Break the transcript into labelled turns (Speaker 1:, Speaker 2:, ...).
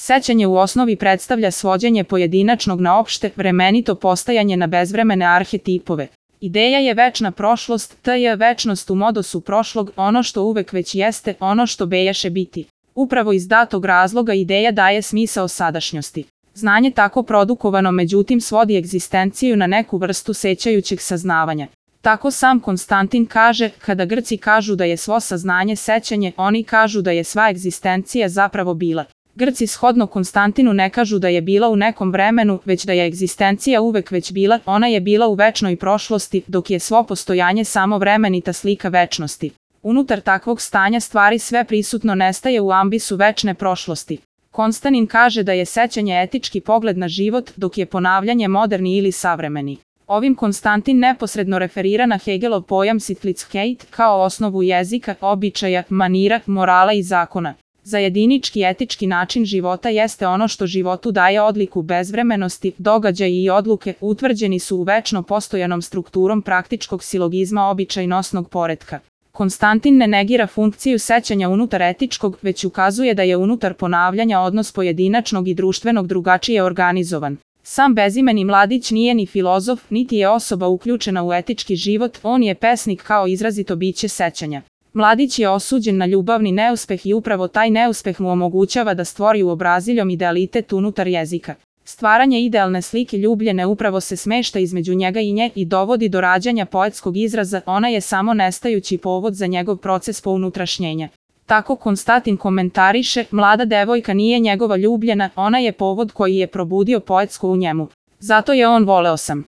Speaker 1: Sećanje u osnovi predstavlja svođenje pojedinačnog na opšte, vremenito postajanje na bezvremene arhetipove. Ideja je večna prošlost, je večnost u modosu prošlog, ono što uvek već jeste, ono što bejaše biti. Upravo iz datog razloga ideja daje smisao sadašnjosti. Znanje tako produkovano međutim svodi egzistenciju na neku vrstu sećajućeg saznavanja. Tako sam Konstantin kaže, kada Grci kažu da je svo saznanje sećanje, oni kažu da je sva egzistencija zapravo bila. Grci shodno Konstantinu ne kažu da je bila u nekom vremenu, već da je egzistencija uvek već bila, ona je bila u večnoj prošlosti, dok je svo postojanje samo vremenita slika večnosti. Unutar takvog stanja stvari sve prisutno nestaje u ambisu večne prošlosti. Konstantin kaže da je sećanje etički pogled na život, dok je ponavljanje moderni ili savremeni. Ovim Konstantin neposredno referira na Hegelov pojam Sittlichkeit kao osnovu jezika, običaja, manira, morala i zakona. Zajednički etički način života jeste ono što životu daje odliku bezvremenosti, događaji i odluke utvrđeni su u večno postojanom strukturom praktičkog silogizma običajnosnog poretka. Konstantin ne negira funkciju sećanja unutar etičkog, već ukazuje da je unutar ponavljanja odnos pojedinačnog i društvenog drugačije organizovan. Sam bezimeni mladić nije ni filozof, niti je osoba uključena u etički život, on je pesnik kao izrazito biće sećanja. Mladić je osuđen na ljubavni neuspeh i upravo taj neuspeh mu omogućava da stvori uobraziljom idealitet unutar jezika. Stvaranje idealne slike ljubljene upravo se smešta između njega i nje i dovodi do rađanja poetskog izraza, ona je samo nestajući povod za njegov proces pounutrašnjenja. Tako Konstantin komentariše, mlada devojka nije njegova ljubljena, ona je povod koji je probudio poetsko u njemu. Zato je on voleo sam.